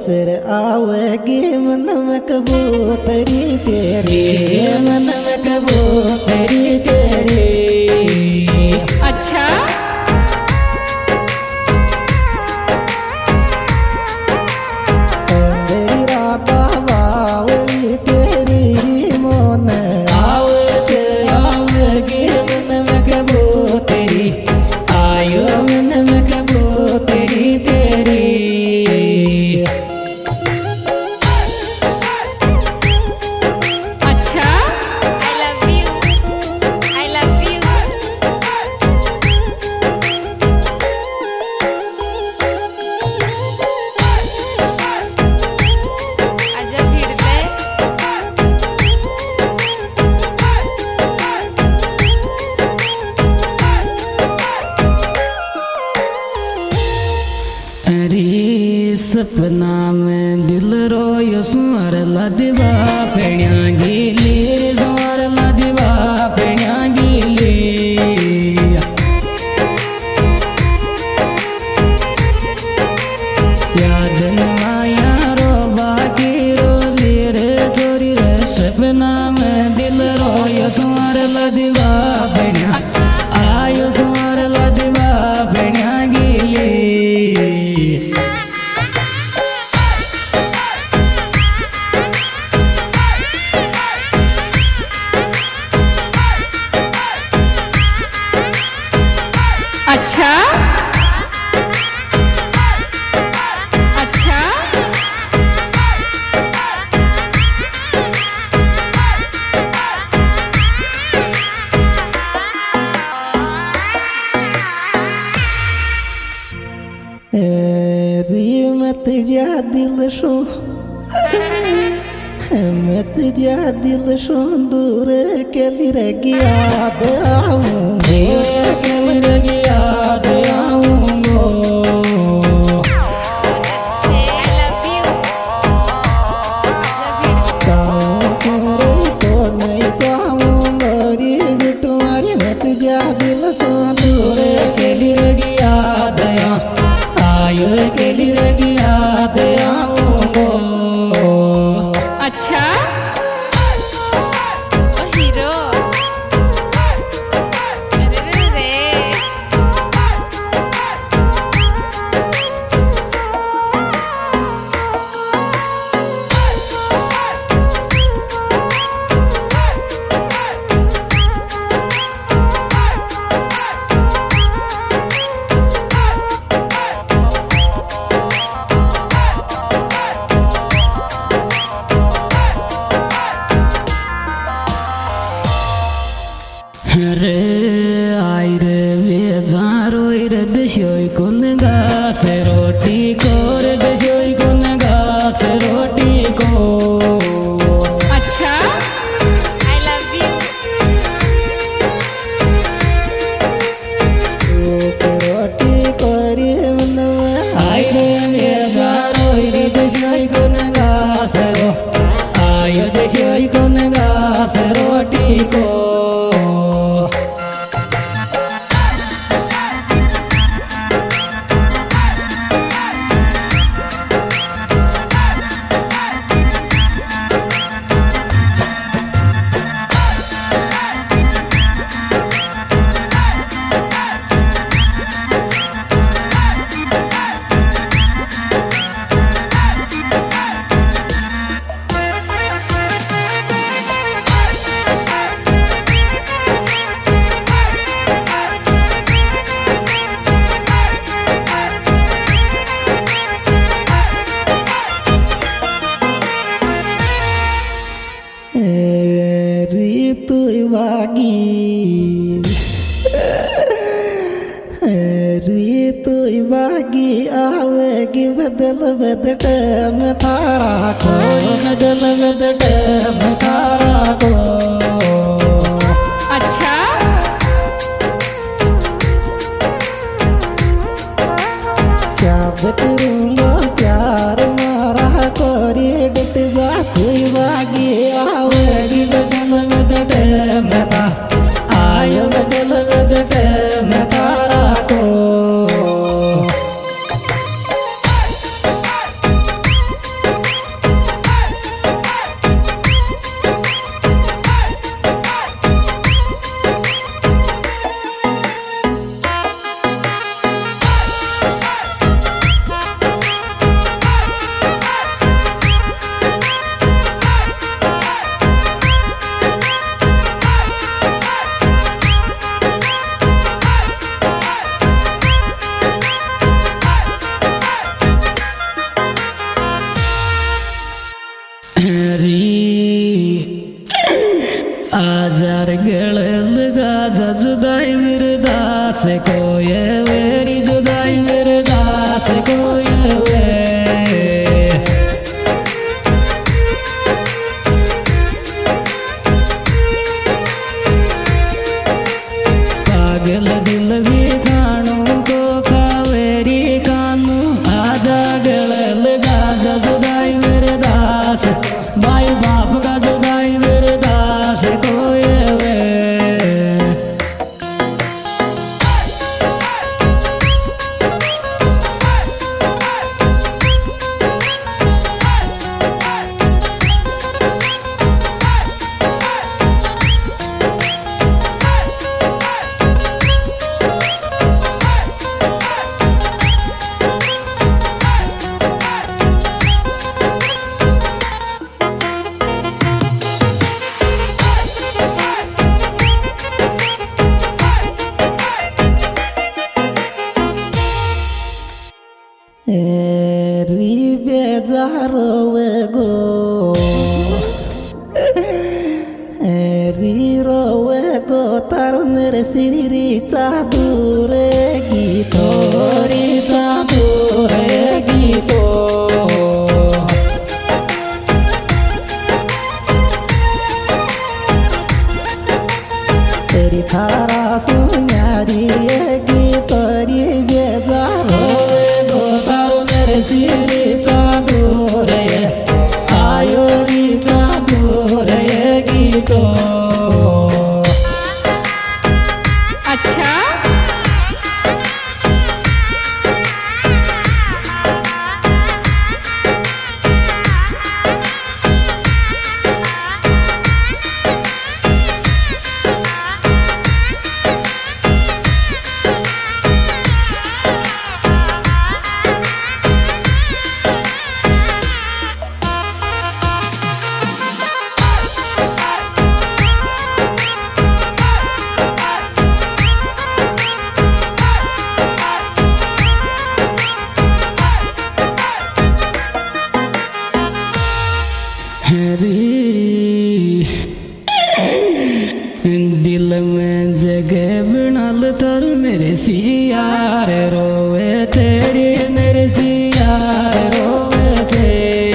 बचर आवेगी मन में कबूतरी तेरी, मन में कबूतरी तेरी। अच्छा मेरी राता बावली तेरी मोन आवेगी मन में कबूतरी, आयो मन में कबूतरी तेरी। अच्छा I love you, I love you। आजा भिड़ले अरे सपना में दिल रोयो सुअर लदवा पेड़िया गीली, सुअर लदवा पेड़िया गीली। याद न आया रो बाकी रोली रे चोरी रे, सपना में दिल रोयो सुअर लदवा पेड़िया, आयो सुअर लदवा पेड़िया गीली। अच्छा अच्छा री मत जा दिल शो मत जा दिल शो दूर के लिए याद आऊंगी, के लिए याद आऊंगो। अच्छे I love you। आजा भिड़ले तो नहीं चाहूंगा रे तुम्हारी मत जा दिल शो दूर के लिए याद आयो, के लिए याद आऊंगो। अच्छा ओ हीरो अरे रे रे रे आई रे बेजारो रे दशोई कुन घास रोटी को, रे दशोई कुन घास रोटी को। अच्छा I love you। रोटी करी मन में आई रे बेजारो रे दशोई कुन घास रो, आयो दशोई कुन घास रोटी को। ऋतु वागी ऋतु वागी आवेगी बदल बदट में तारा को, बदल बदट में तारा को। अच्छा सब करूंगा प्यार मारा कोरी डट जा कोई वागी आवेगी बदल बदट में तारा, आयो बदल बदट में तारा को। दास को ये मेरी जुदाई मेरे दास को ये वे पागल दिल भी खानू को खावेरी कानू आजा गले लगा जा जुदाई मेरे दास भाई बाप का जुदाई मेरे दास को ये वे री बेजारो गो री रोवे गो तारुनेर सिरी चादूरे गीतो री चादूरे गीतो तेरी थारा सुन्यारी गीतो री बेजारो सिरी चादूरे आयो री चादूरे गीतो अच्छा दिल में जगह बनाल तर मेरे सियार रोवे तेरी मेरे सियार रोवे थे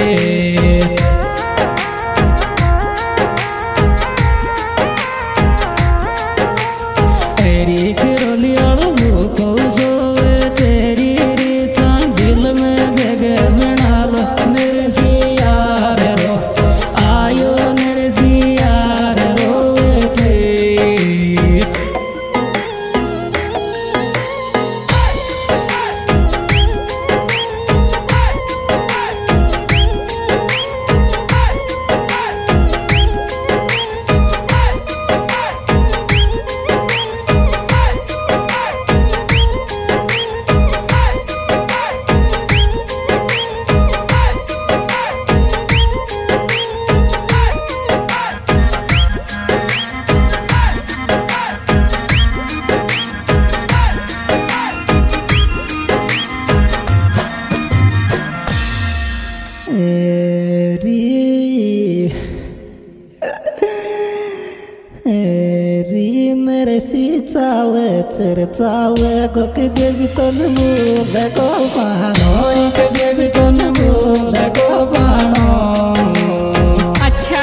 तेरी किरोलिया को सोवे तेरी रीचा दिल में जगह बनाल मेरे सियार रो आयो मेरे सियार रोवे थे री मेरे सी चावे चर चावे को के देवी तन मूल को पानो के देवी तन मूल को पानो अच्छा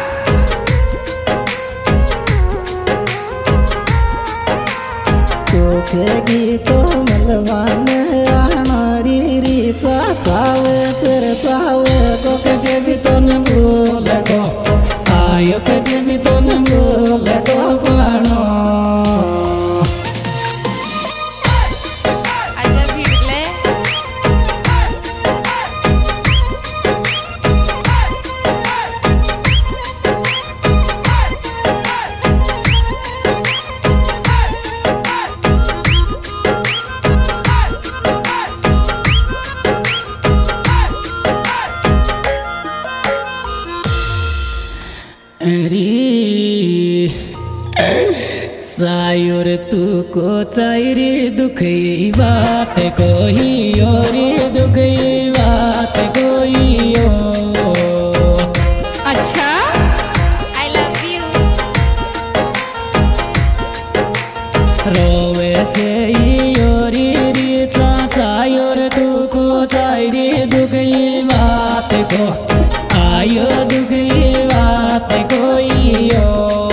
तो के गीतो मलवान आनारी री चावे चर चावे को के देवी तन मूल को आयो के देवी तन मूल को पानो आजा भिडले सायुर तू को चायरी दुख ये बात कोई और दुख ये बात कोई और अच्छा I love you रो वे से योरी री चाचायोर दुखो चायरी दुखी बात को आयो दुखी बात कोई यो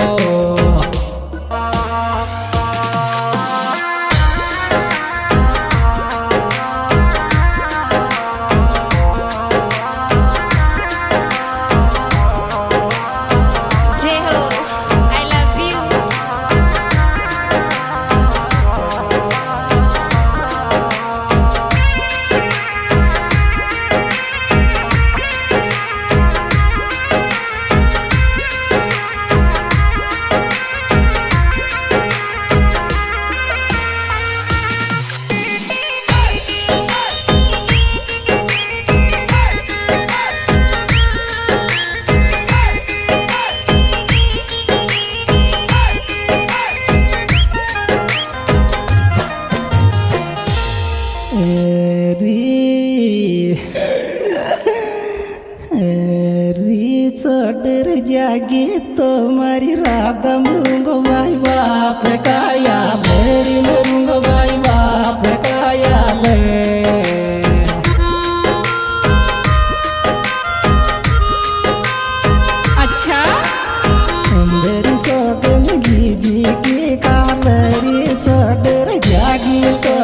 जय हो आई लव यू री चढ़ जागी तुम्हारी राधा मुंगो भाई बाप काया मेरी मुंगो भाई बाप काया ले अच्छा मेरी सोगन घीजी की कालरी चढ़ जागी तो